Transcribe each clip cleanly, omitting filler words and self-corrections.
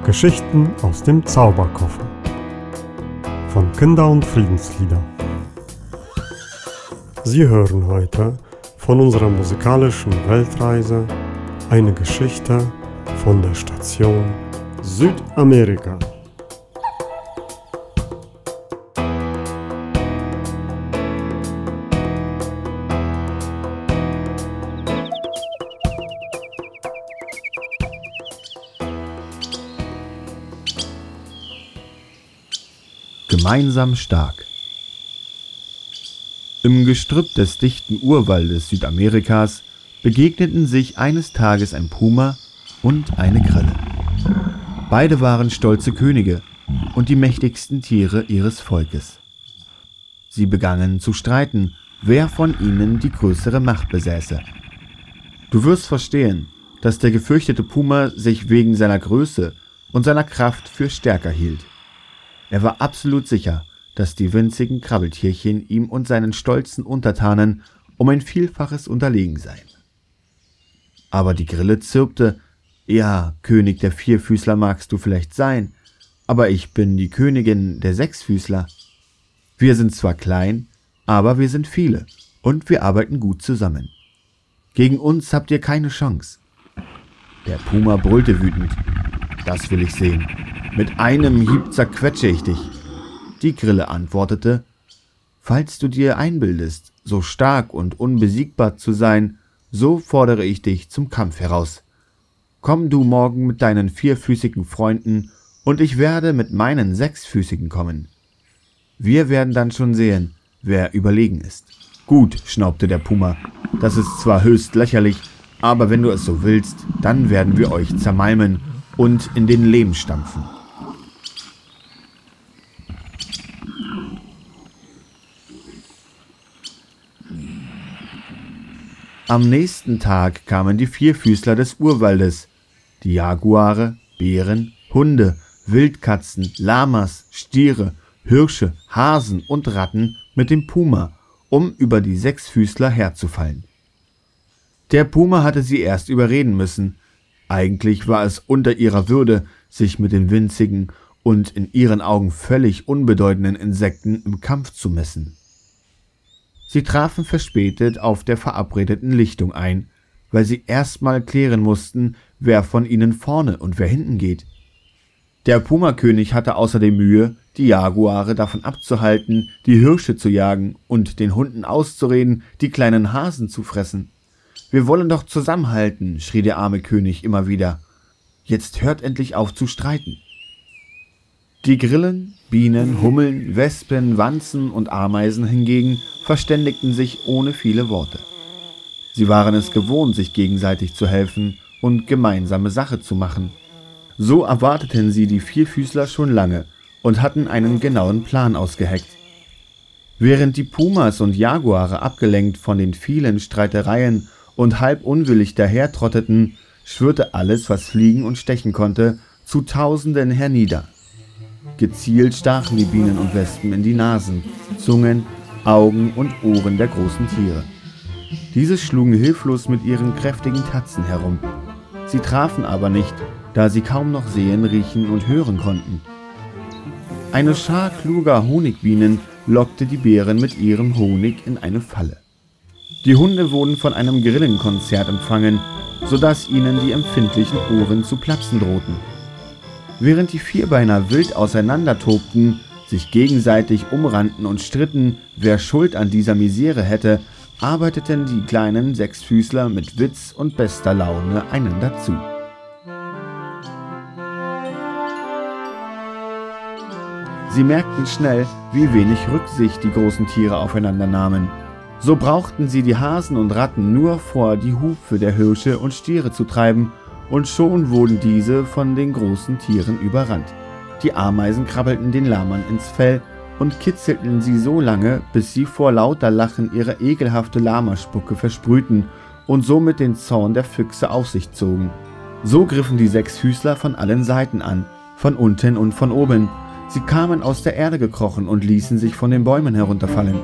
Geschichten aus dem Zauberkoffer von Kinder- und Friedenslieder. Sie hören heute von unserer musikalischen Weltreise eine Geschichte von der Station Südamerika. Gemeinsam stark. Im Gestrüpp des dichten Urwaldes Südamerikas begegneten sich eines Tages ein Puma und eine Grille. Beide waren stolze Könige und die mächtigsten Tiere ihres Volkes. Sie begannen zu streiten, wer von ihnen die größere Macht besäße. Du wirst verstehen, dass der gefürchtete Puma sich wegen seiner Größe und seiner Kraft für stärker hielt. Er war absolut sicher, dass die winzigen Krabbeltierchen ihm und seinen stolzen Untertanen um ein Vielfaches unterlegen seien. Aber die Grille zirpte: »Ja, König der Vierfüßler magst du vielleicht sein, aber ich bin die Königin der Sechsfüßler. Wir sind zwar klein, aber wir sind viele und wir arbeiten gut zusammen. Gegen uns habt ihr keine Chance.« Der Puma brüllte wütend: »Das will ich sehen. Mit einem Hieb zerquetsche ich dich.« Die Grille antwortete: »Falls du dir einbildest, so stark und unbesiegbar zu sein, so fordere ich dich zum Kampf heraus. Komm du morgen mit deinen vierfüßigen Freunden, und ich werde mit meinen sechsfüßigen kommen. Wir werden dann schon sehen, wer überlegen ist.« »Gut«, schnaubte der Puma, »das ist zwar höchst lächerlich, aber wenn du es so willst, dann werden wir euch zermalmen und in den Lehm stampfen.« Am nächsten Tag kamen die Vierfüßler des Urwaldes, die Jaguare, Bären, Hunde, Wildkatzen, Lamas, Stiere, Hirsche, Hasen und Ratten mit dem Puma, um über die Sechsfüßler herzufallen. Der Puma hatte sie erst überreden müssen. Eigentlich war es unter ihrer Würde, sich mit den winzigen und in ihren Augen völlig unbedeutenden Insekten im Kampf zu messen. Sie trafen verspätet auf der verabredeten Lichtung ein, weil sie erstmal klären mussten, wer von ihnen vorne und wer hinten geht. Der Pumakönig hatte außerdem Mühe, die Jaguare davon abzuhalten, die Hirsche zu jagen und den Hunden auszureden, die kleinen Hasen zu fressen. »Wir wollen doch zusammenhalten«, schrie der arme König immer wieder. »Jetzt hört endlich auf zu streiten.« Die Grillen, Bienen, Hummeln, Wespen, Wanzen und Ameisen hingegen verständigten sich ohne viele Worte. Sie waren es gewohnt, sich gegenseitig zu helfen und gemeinsame Sache zu machen. So erwarteten sie die Vierfüßler schon lange und hatten einen genauen Plan ausgeheckt. Während die Pumas und Jaguare abgelenkt von den vielen Streitereien und halb unwillig dahertrotteten, schwirrte alles, was fliegen und stechen konnte, zu Tausenden hernieder. Gezielt stachen die Bienen und Wespen in die Nasen, Zungen, Augen und Ohren der großen Tiere. Diese schlugen hilflos mit ihren kräftigen Tatzen herum. Sie trafen aber nicht, da sie kaum noch sehen, riechen und hören konnten. Eine Schar kluger Honigbienen lockte die Bären mit ihrem Honig in eine Falle. Die Hunde wurden von einem Grillenkonzert empfangen, sodass ihnen die empfindlichen Ohren zu platzen drohten. Während die Vierbeiner wild auseinandertobten, sich gegenseitig umrannten und stritten, wer Schuld an dieser Misere hätte, arbeiteten die kleinen Sechsfüßler mit Witz und bester Laune einander zu. Sie merkten schnell, wie wenig Rücksicht die großen Tiere aufeinander nahmen. So brauchten sie die Hasen und Ratten nur vor die Hufe der Hirsche und Stiere zu treiben, und schon wurden diese von den großen Tieren überrannt. Die Ameisen krabbelten den Lamern ins Fell und kitzelten sie so lange, bis sie vor lauter Lachen ihre ekelhafte Lamaspucke versprühten und somit den Zorn der Füchse auf sich zogen. So griffen die Sechsfüßler von allen Seiten an, von unten und von oben. Sie kamen aus der Erde gekrochen und ließen sich von den Bäumen herunterfallen.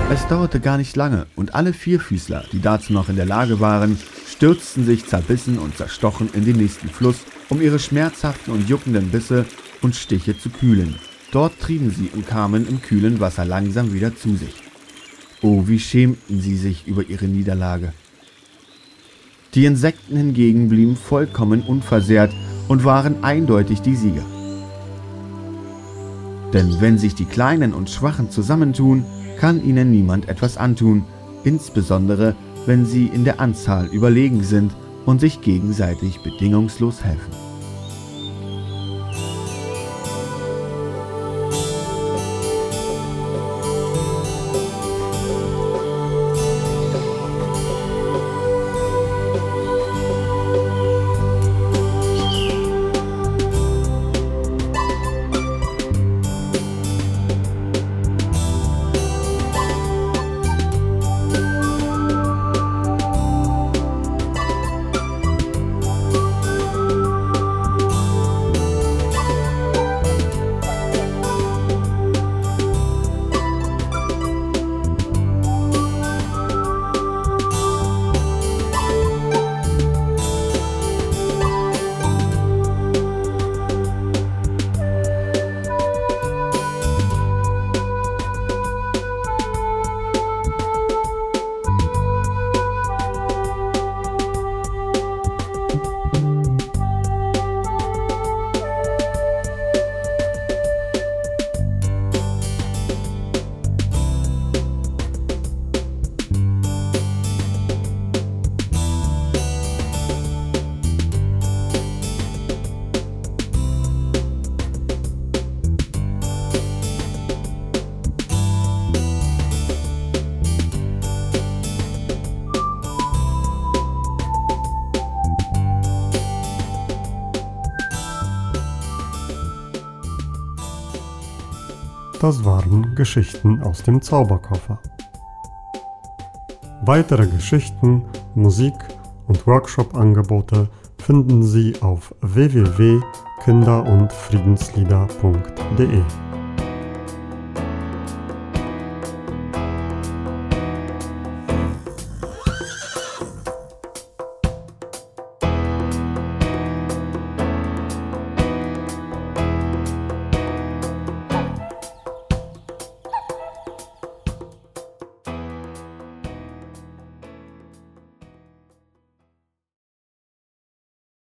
Es dauerte gar nicht lange und alle Vierfüßler, die dazu noch in der Lage waren, stürzten sich zerbissen und zerstochen in den nächsten Fluss, um ihre schmerzhaften und juckenden Bisse und Stiche zu kühlen. Dort trieben sie und kamen im kühlen Wasser langsam wieder zu sich. Oh, wie schämten sie sich über ihre Niederlage. Die Insekten hingegen blieben vollkommen unversehrt und waren eindeutig die Sieger. Denn wenn sich die Kleinen und Schwachen zusammentun, kann ihnen niemand etwas antun, insbesondere wenn sie in der Anzahl überlegen sind und sich gegenseitig bedingungslos helfen. Das waren Geschichten aus dem Zauberkoffer. Weitere Geschichten, Musik und Workshop-Angebote finden Sie auf www.kinderundfriedenslieder.de.